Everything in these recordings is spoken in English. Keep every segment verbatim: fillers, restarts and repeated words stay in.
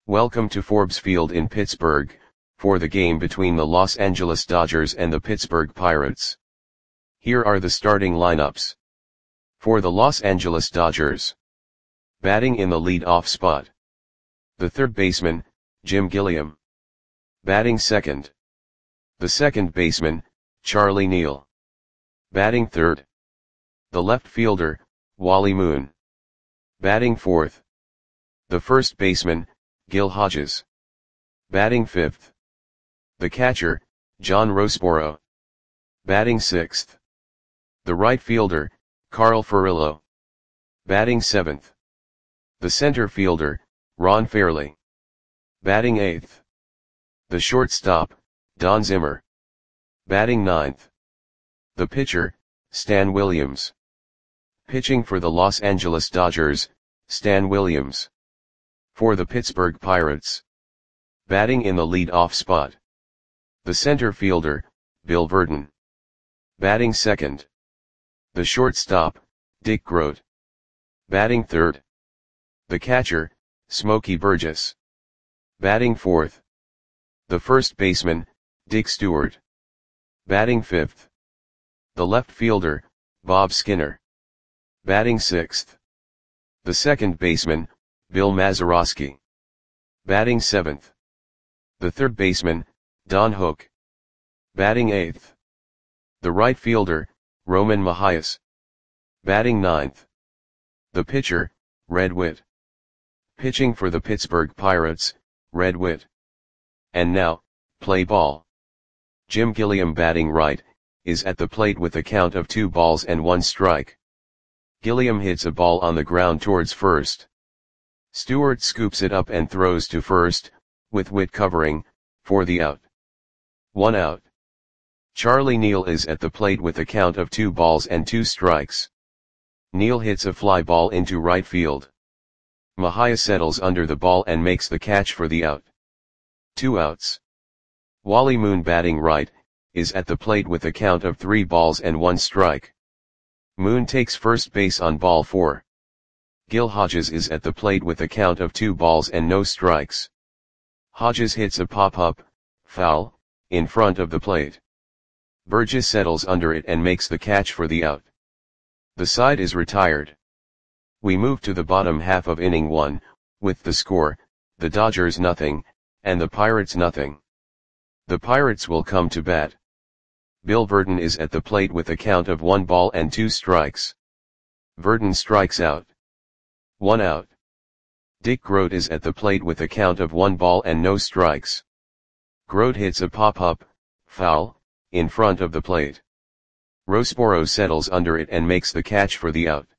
Welcome to Forbes Field in Pittsburgh, for the game between the Los Angeles Dodgers and the Pittsburgh Pirates. Here are the starting lineups. For the Los Angeles Dodgers. Batting in the lead-off spot. The third baseman, Jim Gilliam. Batting second. The second baseman, Charlie Neal. Batting third. The left fielder, Wally Moon. Batting fourth. The first baseman, Gil Hodges. Batting fifth. The catcher, John Roseboro. Batting sixth. The right fielder, Carl Furillo. Batting seventh. The center fielder, Ron Fairly. Batting eighth. The shortstop, Don Zimmer. Batting ninth. The pitcher, Stan Williams. Pitching for the Los Angeles Dodgers, Stan Williams. For the Pittsburgh Pirates. Batting in the lead-off spot. The center fielder, Bill Virdon. Batting second. The shortstop, Dick Groat. Batting third. The catcher, Smokey Burgess. Batting fourth. The first baseman, Dick Stewart. Batting fifth. The left fielder, Bob Skinner. Batting sixth. The second baseman, Bill Mazeroski. Batting seventh. The third baseman, Don Hook. Batting eighth. The right fielder, Roman Mahias. Batting ninth. The pitcher, Red Witt. Pitching for the Pittsburgh Pirates, Red Witt. And now, play ball. Jim Gilliam batting right, is at the plate with a count of two balls and one strike. Gilliam hits a ball on the ground towards first. Stewart scoops it up and throws to first, with Witt covering, for the out. One out. Charlie Neal is at the plate with a count of two balls and two strikes. Neal hits a fly ball into right field. Mahia settles under the ball and makes the catch for the out. Two outs. Wally Moon batting right, is at the plate with a count of three balls and one strike. Moon takes first base on ball four. Gil Hodges is at the plate with a count of two balls and no strikes. Hodges hits a pop-up, foul, in front of the plate. Burgess settles under it and makes the catch for the out. The side is retired. We move to the bottom half of inning one, with the score, the Dodgers nothing, and the Pirates nothing. The Pirates will come to bat. Bill Virdon is at the plate with a count of one ball and two strikes. Virdon strikes out. One out. Dick Groat is at the plate with a count of one ball and no strikes. Groat hits a pop-up, foul, in front of the plate. Roseboro settles under it and makes the catch for the out.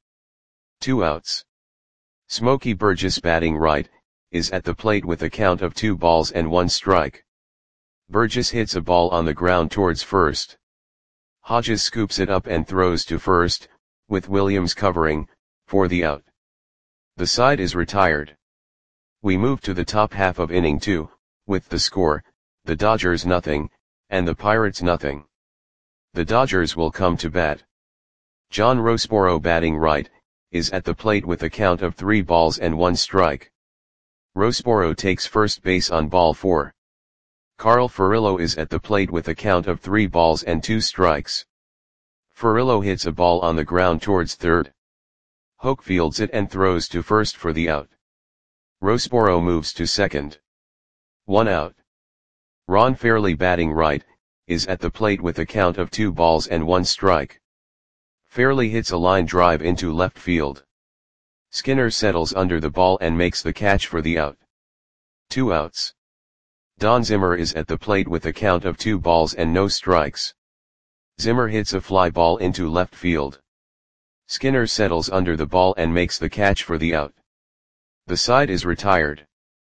Two outs. Smokey Burgess batting right, is at the plate with a count of two balls and one strike. Burgess hits a ball on the ground towards first. Hodges scoops it up and throws to first, with Williams covering, for the out. The side is retired. We move to the top half of inning two, with the score, the Dodgers nothing, and the Pirates nothing. The Dodgers will come to bat. John Roseboro batting right, is at the plate with a count of three balls and one strike. Roseboro takes first base on ball four. Carl Furillo is at the plate with a count of three balls and two strikes. Furillo hits a ball on the ground towards third. Hook fields it and throws to first for the out. Roseboro moves to second. One out. Ron Fairly batting right, is at the plate with a count of two balls and one strike. Fairly hits a line drive into left field. Skinner settles under the ball and makes the catch for the out. Two outs. Don Zimmer is at the plate with a count of two balls and no strikes. Zimmer hits a fly ball into left field. Skinner settles under the ball and makes the catch for the out. The side is retired.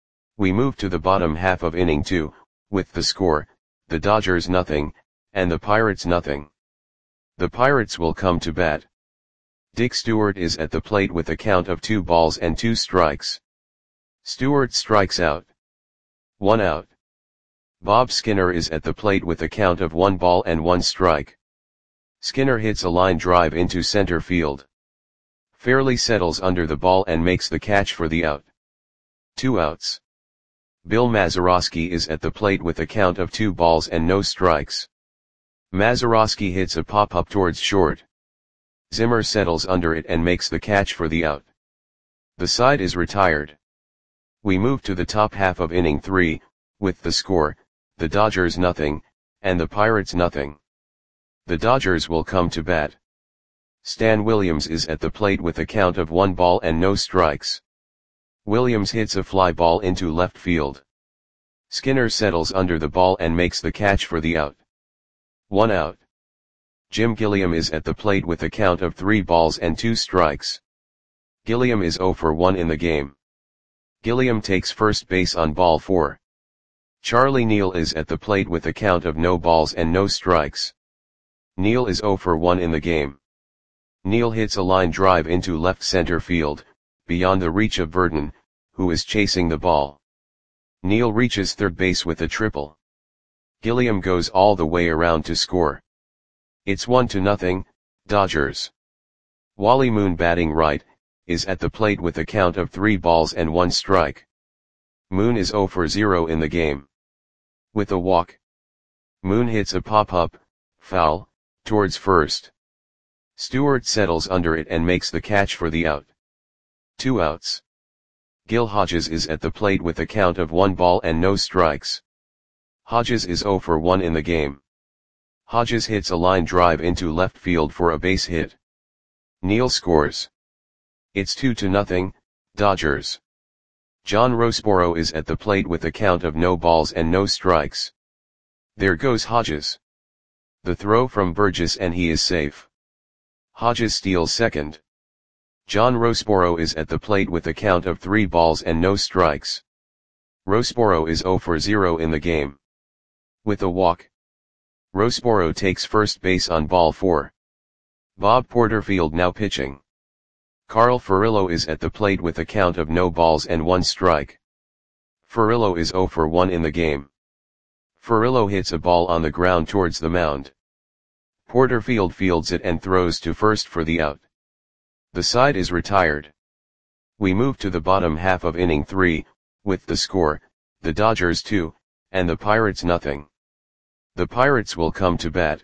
We move to the bottom half of inning two, with the score, the Dodgers nothing, and the Pirates nothing. The Pirates will come to bat. Dick Stewart is at the plate with a count of two balls and two strikes. Stewart strikes out. One out. Bob Skinner is at the plate with a count of one ball and one strike. Skinner hits a line drive into center field. Fairly settles under the ball and makes the catch for the out. Two outs. Bill Mazeroski is at the plate with a count of two balls and no strikes. Mazeroski hits a pop-up towards short. Zimmer settles under it and makes the catch for the out. The side is retired. We move to the top half of inning three, with the score, the Dodgers nothing, and the Pirates nothing. The Dodgers will come to bat. Stan Williams is at the plate with a count of one ball and no strikes. Williams hits a fly ball into left field. Skinner settles under the ball and makes the catch for the out. One out. Jim Gilliam is at the plate with a count of three balls and two strikes. Gilliam is oh for one in the game. Gilliam takes first base on ball four. Charlie Neal is at the plate with a count of no balls and no strikes. Neal is oh for one in the game. Neal hits a line drive into left center field, beyond the reach of Verdon, who is chasing the ball. Neal reaches third base with a triple. Gilliam goes all the way around to score. It's one to nothing, Dodgers. Wally Moon, batting right, is at the plate with a count of three balls and one strike. Moon is oh for zero in the game. With a walk, Moon hits a pop-up, foul, towards first. Stewart settles under it and makes the catch for the out. Two outs. Gil Hodges is at the plate with a count of one ball and no strikes. Hodges is oh for one in the game. Hodges hits a line drive into left field for a base hit. Neal scores. It's two to nothing, Dodgers. John Roseboro is at the plate with a count of no balls and no strikes. There goes Hodges. The throw from Burgess and he is safe. Hodges steals second. John Roseboro is at the plate with a count of three balls and no strikes. Roseboro is oh for zero in the game. With a walk, Roseboro takes first base on ball four. Bob Porterfield now pitching. Carl Furillo is at the plate with a count of no balls and one strike. Furillo is oh for one in the game. Furillo hits a ball on the ground towards the mound. Porterfield fields it and throws to first for the out. The side is retired. We move to the bottom half of inning three, with the score, the Dodgers two, and the Pirates nothing. The Pirates will come to bat.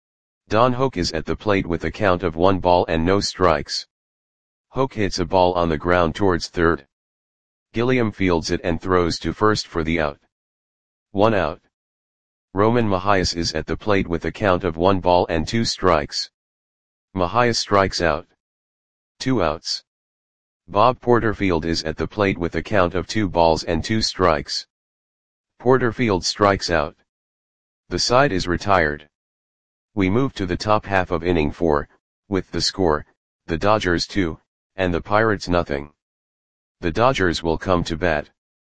Don Hoke is at the plate with a count of one ball and no strikes. Hoke hits a ball on the ground towards third. Gilliam fields it and throws to first for the out. One out. Roman Mahias is at the plate with a count of one ball and two strikes. Mahias strikes out. Two outs. Bob Porterfield is at the plate with a count of two balls and two strikes. Porterfield strikes out. The side is retired. We move to the top half of inning four, with the score, the Dodgers two, and the Pirates nothing. The Dodgers will come to bat.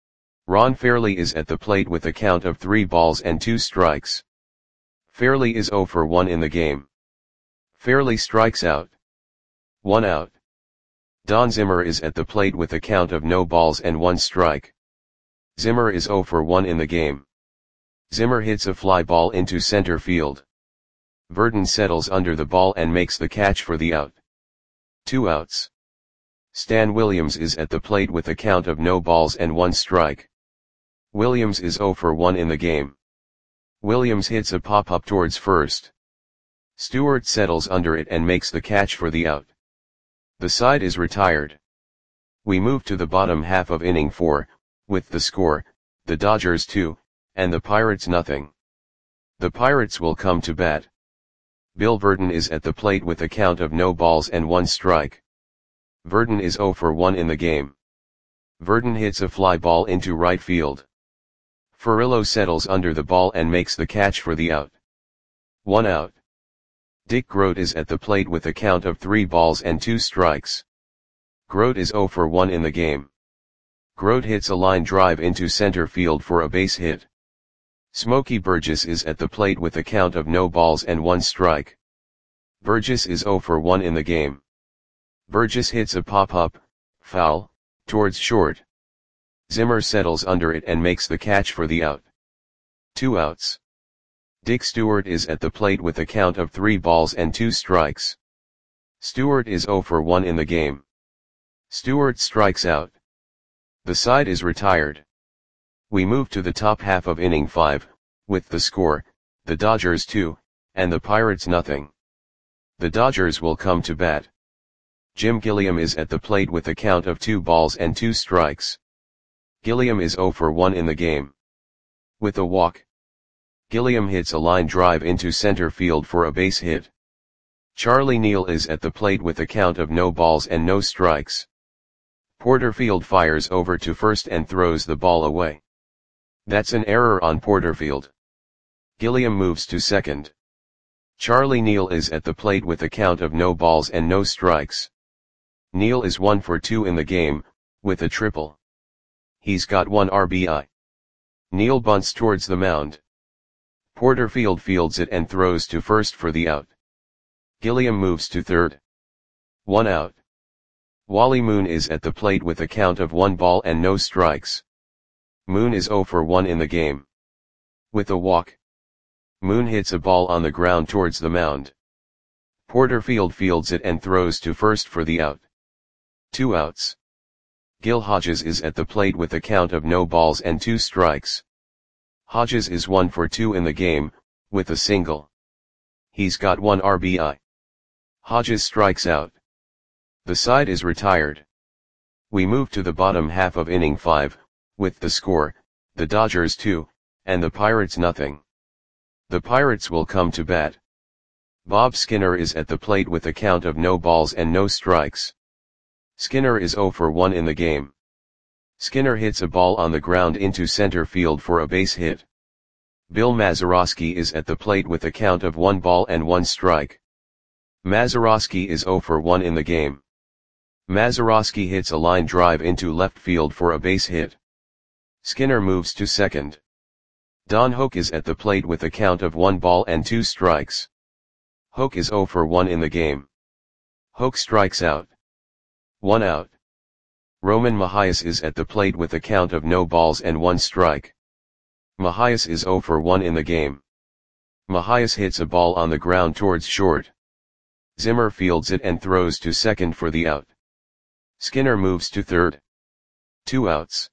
Ron Fairly is at the plate with a count of three balls and two strikes. Fairly is oh for one in the game. Fairly strikes out. One out. Don Zimmer is at the plate with a count of no balls and one strike. Zimmer is oh for one in the game. Zimmer hits a fly ball into center field. Verdon settles under the ball and makes the catch for the out. Two outs. Stan Williams is at the plate with a count of no balls and one strike. Williams is oh for one in the game. Williams hits a pop-up towards first. Stewart settles under it and makes the catch for the out. The side is retired. We move to the bottom half of inning four, with the score, the Dodgers two, and the Pirates nothing. The Pirates will come to bat. Bill Verdon is at the plate with a count of no balls and one strike. Verdon is oh for one in the game. Verdon hits a fly ball into right field. Furillo settles under the ball and makes the catch for the out. One out. Dick Grote is at the plate with a count of three balls and two strikes. Grote is oh for one in the game. Grote hits a line drive into center field for a base hit. Smokey Burgess is at the plate with a count of no balls and one strike. Burgess is oh for one in the game. Burgess hits a pop-up, foul, towards short. Zimmer settles under it and makes the catch for the out. Two outs. Dick Stewart is at the plate with a count of three balls and two strikes. Stewart is oh for one in the game. Stewart strikes out. The side is retired. We move to the top half of inning five, with the score, the Dodgers two, and the Pirates nothing. The Dodgers will come to bat. Jim Gilliam is at the plate with a count of two balls and two strikes. Gilliam is oh for one in the game. With a walk, Gilliam hits a line drive into center field for a base hit. Charlie Neal is at the plate with a count of no balls and no strikes. Porterfield fires over to first and throws the ball away. That's an error on Porterfield. Gilliam moves to second. Charlie Neal is at the plate with a count of no balls and no strikes. Neal is one for two in the game, with a triple. He's got one R B I. Neal bunts towards the mound. Porterfield fields it and throws to first for the out. Gilliam moves to third. One out. Wally Moon is at the plate with a count of one ball and no strikes. Moon is oh for one in the game. With a walk, Moon hits a ball on the ground towards the mound. Porterfield fields it and throws to first for the out. Two outs. Gil Hodges is at the plate with a count of no balls and two strikes. Hodges is one for two in the game, with a single. He's got one R B I. Hodges strikes out. The side is retired. We move to the bottom half of inning five, with the score, the Dodgers two, and the Pirates nothing. The Pirates will come to bat. Bob Skinner is at the plate with a count of no balls and no strikes. Skinner is oh for one in the game. Skinner hits a ball on the ground into center field for a base hit. Bill Mazeroski is at the plate with a count of one ball and one strike. Mazeroski is oh for one in the game. Mazeroski hits a line drive into left field for a base hit. Skinner moves to second. Don Hoak is at the plate with a count of one ball and two strikes. Hoak is oh for one in the game. Hoak strikes out. One out. Roman Mahias is at the plate with a count of no balls and one strike. Mahias is oh for one in the game. Mahias hits a ball on the ground towards short. Zimmer fields it and throws to second for the out. Skinner moves to third. Two outs.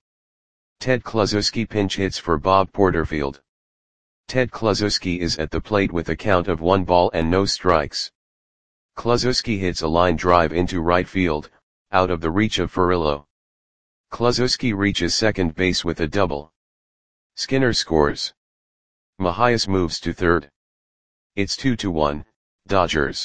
Ted Kluszewski pinch hits for Bob Porterfield. Ted Kluszewski is at the plate with a count of one ball and no strikes. Kluszewski hits a line drive into right field, out of the reach of Furillo. Kluszewski reaches second base with a double. Skinner scores. Mahias moves to third. It's two to one, Dodgers.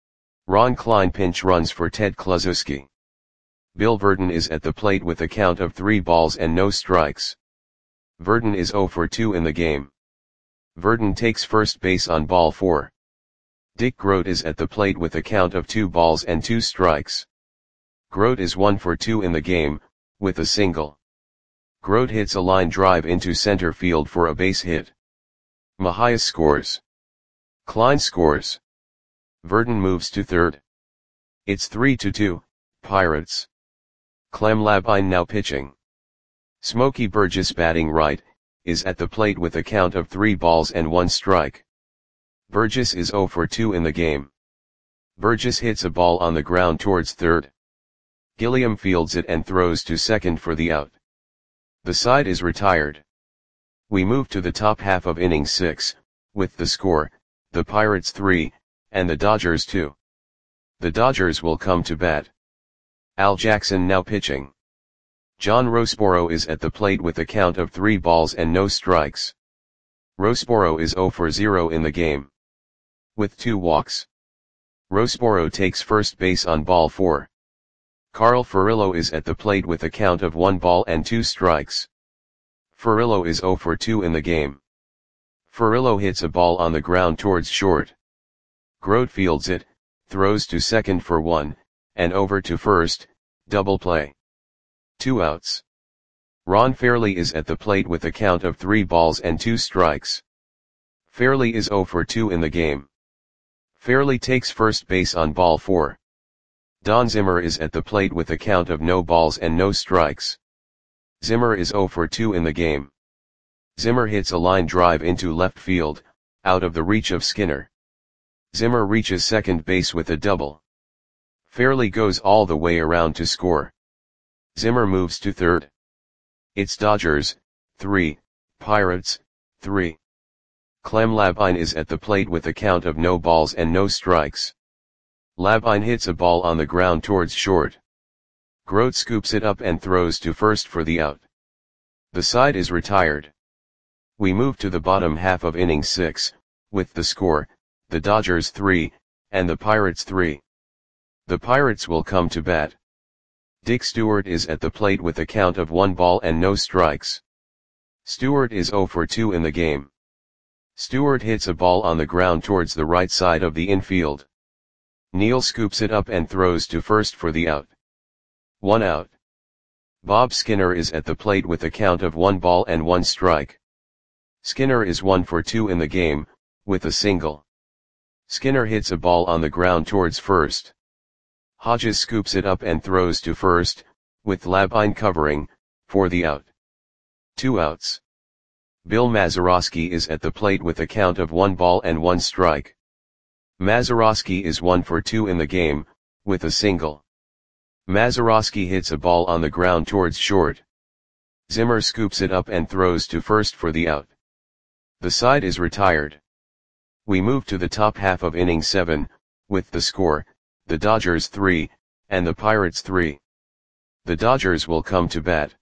Ron Klein pinch runs for Ted Kluszewski. Bill Verdon is at the plate with a count of three balls and no strikes. Verdon is oh for two in the game. Verdon takes first base on ball four. Dick Grote is at the plate with a count of two balls and two strikes. Grote is one for two in the game, with a single. Grote hits a line drive into center field for a base hit. Mahias scores. Klein scores. Verdon moves to third. It's three to two, Pirates. Clem Labine now pitching. Smokey Burgess batting right, is at the plate with a count of three balls and one strike. Burgess is oh for two in the game. Burgess hits a ball on the ground towards third. Gilliam fields it and throws to second for the out. The side is retired. We move to the top half of inning six, with the score, the Pirates three, and the Dodgers two. The Dodgers will come to bat. Al Jackson now pitching. John Roseboro is at the plate with a count of three balls and no strikes. Roseboro is oh for zero in the game. With two walks. Roseboro takes first base on ball four. Carl Furillo is at the plate with a count of one ball and two strikes. Furillo is oh for two in the game. Furillo hits a ball on the ground towards short. Grote fields it, throws to second for one, and over to first, double play. Two outs. Ron Fairley is at the plate with a count of three balls and two strikes. Fairley is oh for two in the game. Fairley takes first base on ball four. Don Zimmer is at the plate with a count of no balls and no strikes. Zimmer is oh for two in the game. Zimmer hits a line drive into left field, out of the reach of Skinner. Zimmer reaches second base with a double. Fairley goes all the way around to score. Zimmer moves to third. It's Dodgers, three, Pirates, three. Clem Labine is at the plate with a count of no balls and no strikes. Labine hits a ball on the ground towards short. Grote scoops it up and throws to first for the out. The side is retired. We move to the bottom half of inning six, with the score, the Dodgers three, and the Pirates three. The Pirates will come to bat. Dick Stewart is at the plate with a count of one ball and no strikes. Stewart is oh for two in the game. Stewart hits a ball on the ground towards the right side of the infield. Neal scoops it up and throws to first for the out. One out. Bob Skinner is at the plate with a count of one ball and one strike. Skinner is one for two in the game, with a single. Skinner hits a ball on the ground towards first. Hodges scoops it up and throws to first, with Labine covering, for the out. Two outs. Bill Mazeroski is at the plate with a count of one ball and one strike. Mazeroski is one for two in the game, with a single. Mazeroski hits a ball on the ground towards short. Zimmer scoops it up and throws to first for the out. The side is retired. We move to the top half of inning seven, with the score, the Dodgers three, and the Pirates three. The Dodgers will come to bat.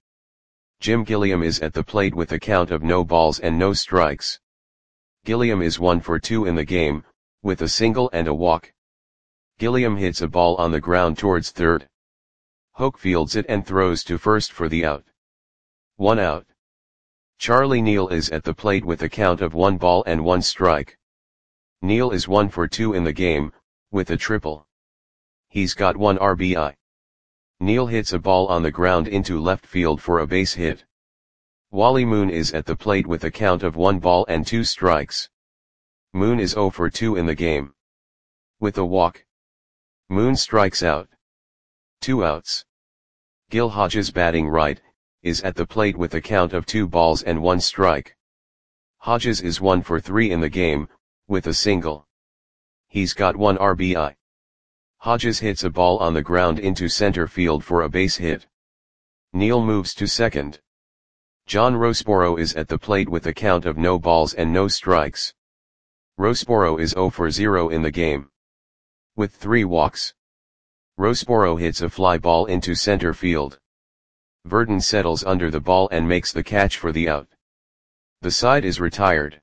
Jim Gilliam is at the plate with a count of no balls and no strikes. Gilliam is one for two in the game, with a single and a walk. Gilliam hits a ball on the ground towards third. Hoke fields it and throws to first for the out. One out. Charlie Neal is at the plate with a count of one ball and one strike. Neal is one for two in the game, with a triple. He's got one R B I. Neal hits a ball on the ground into left field for a base hit. Wally Moon is at the plate with a count of one ball and two strikes. Moon is oh for two in the game. With a walk. Moon strikes out. Two outs. Gil Hodges, batting right, is at the plate with a count of two balls and one strike. Hodges is one for three in the game, with a single. He's got one R B I. Hodges hits a ball on the ground into center field for a base hit. Neal moves to second. John Roseboro is at the plate with a count of no balls and no strikes. Roseboro is oh for zero in the game. With three walks. Roseboro hits a fly ball into center field. Verdon settles under the ball and makes the catch for the out. The side is retired.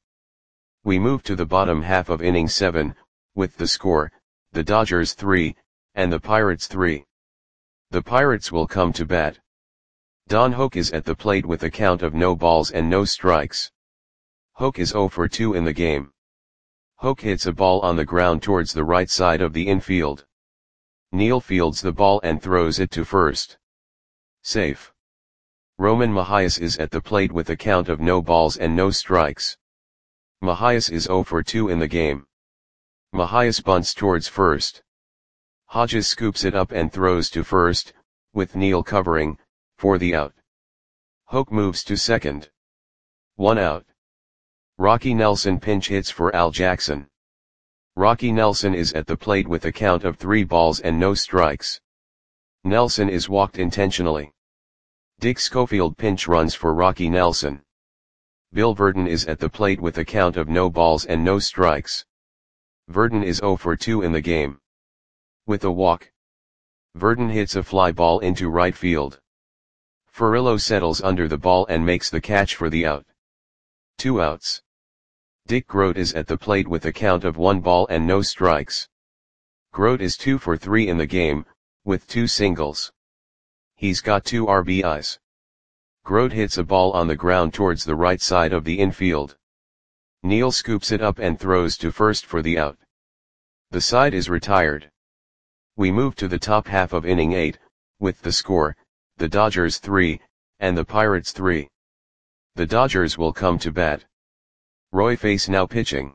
We move to the bottom half of inning seven, with the score, the Dodgers three, and the Pirates three. The Pirates will come to bat. Don Hoke is at the plate with a count of no balls and no strikes. Hoke is oh for two in the game. Hoke hits a ball on the ground towards the right side of the infield. Neal fields the ball and throws it to first. Safe. Roman Mahias is at the plate with a count of no balls and no strikes. Mahias is oh for two in the game. Mahias bunts towards first. Hodges scoops it up and throws to first, with Neal covering, for the out. Hoke moves to second. One out. Rocky Nelson pinch hits for Al Jackson. Rocky Nelson is at the plate with a count of three balls and no strikes. Nelson is walked intentionally. Dick Schofield pinch runs for Rocky Nelson. Bill Verdon is at the plate with a count of no balls and no strikes. Verdon is oh for two in the game. With a walk. Verdon hits a fly ball into right field. Furillo settles under the ball and makes the catch for the out. Two outs. Dick Grote is at the plate with a count of one ball and no strikes. Grote is two for three in the game, with two singles. He's got two R B Is. Grote hits a ball on the ground towards the right side of the infield. Neal scoops it up and throws to first for the out. The side is retired. We move to the top half of inning eight, with the score, the Dodgers three, and the Pirates three. The Dodgers will come to bat. Roy Face now pitching.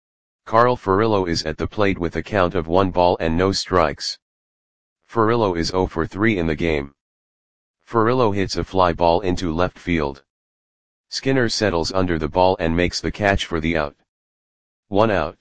Carl Furillo is at the plate with a count of one ball and no strikes. Furillo is oh for three in the game. Furillo hits a fly ball into left field. Skinner settles under the ball and makes the catch for the out. One out.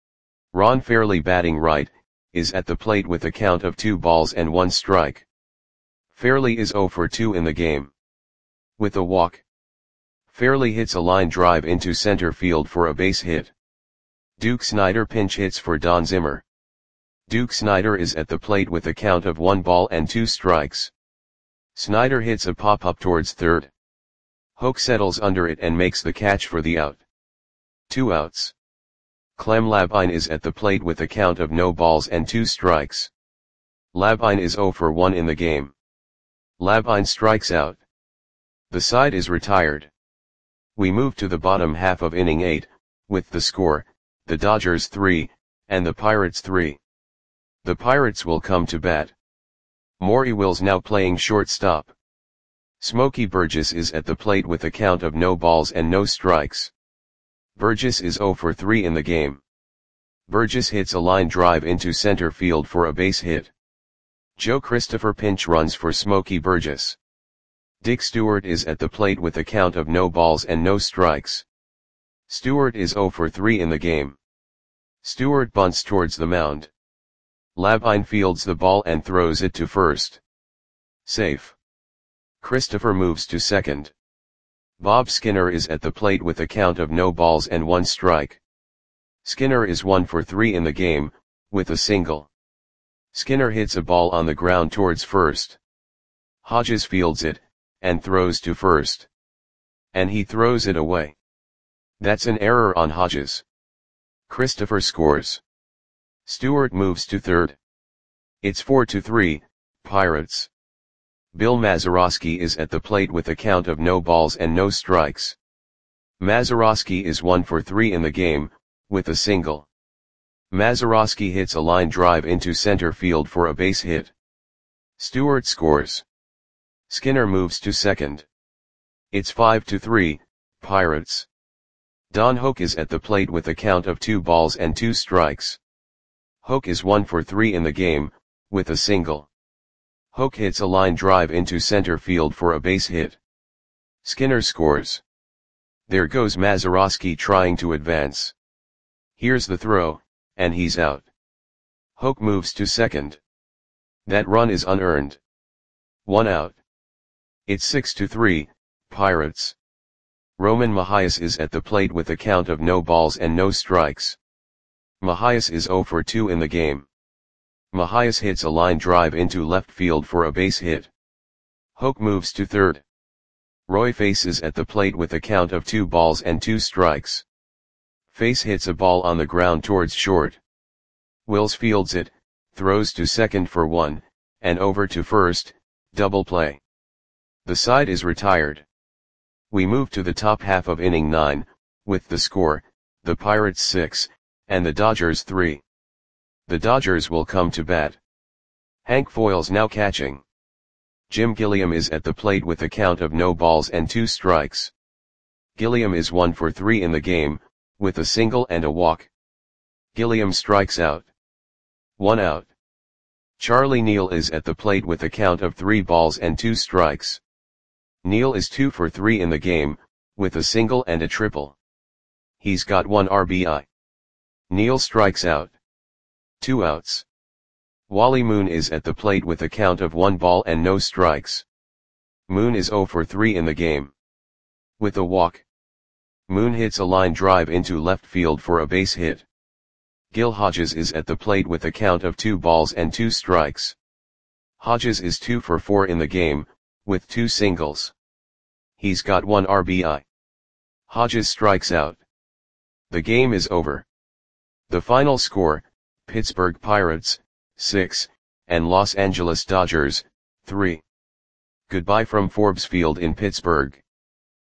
Ron Fairly, batting right, is at the plate with a count of two balls and one strike. Fairly is oh for two in the game. With a walk. Fairly hits a line drive into center field for a base hit. Duke Snider pinch hits for Don Zimmer. Duke Snider is at the plate with a count of one ball and two strikes. Snider hits a pop-up towards third. Hoke settles under it and makes the catch for the out. Two outs. Clem Labine is at the plate with a count of no balls and two strikes. Labine is oh for one in the game. Labine strikes out. The side is retired. We move to the bottom half of inning eight, with the score, the Dodgers three, and the Pirates three. The Pirates will come to bat. Maury Wills now playing shortstop. Smokey Burgess is at the plate with a count of no balls and no strikes. Burgess is oh for three in the game. Burgess hits a line drive into center field for a base hit. Joe Christopher pinch runs for Smokey Burgess. Dick Stewart is at the plate with a count of no balls and no strikes. Stewart is oh for three in the game. Stewart bunts towards the mound. Labine fields the ball and throws it to first. Safe. Christopher moves to second. Bob Skinner is at the plate with a count of no balls and one strike. Skinner is one for three in the game, with a single. Skinner hits a ball on the ground towards first. Hodges fields it, and throws to first. And he throws it away. That's an error on Hodges. Christopher scores. Stewart moves to third. It's four to three, Pirates. Bill Mazeroski is at the plate with a count of no balls and no strikes. Mazeroski is one for three in the game, with a single. Mazeroski hits a line drive into center field for a base hit. Stewart scores. Skinner moves to second. It's five to three, Pirates. Don Hoke is at the plate with a count of two balls and two strikes. Hoke is one for three in the game, with a single. Hoke hits a line drive into center field for a base hit. Skinner scores. There goes Mazeroski trying to advance. Here's the throw, and he's out. Hoke moves to second. That run is unearned. One out. It's six to three, Pirates. Roman Mahias is at the plate with a count of no balls and no strikes. Mahias is oh for two in the game. Mahias hits a line drive into left field for a base hit. Hoke moves to third. Roy Face is at the plate with a count of two balls and two strikes. Face hits a ball on the ground towards short. Wills fields it, throws to second for one, and over to first, double play. The side is retired. We move to the top half of inning nine, with the score, the Pirates six, and the Dodgers three. The Dodgers will come to bat. Hank Foyle's now catching. Jim Gilliam is at the plate with a count of no balls and two strikes. Gilliam is one for three in the game, with a single and a walk. Gilliam strikes out. One out. Charlie Neal is at the plate with a count of three balls and two strikes. Neal is two for three in the game, with a single and a triple. He's got one R B I. Neal strikes out. Two outs. Wally Moon is at the plate with a count of one ball and no strikes. Moon is oh for three in the game. With a walk. Moon hits a line drive into left field for a base hit. Gil Hodges is at the plate with a count of two balls and two strikes. Hodges is two for four in the game, with two singles. He's got one R B I. Hodges strikes out. The game is over. The final score, Pittsburgh Pirates, six, and Los Angeles Dodgers, three. Goodbye from Forbes Field in Pittsburgh.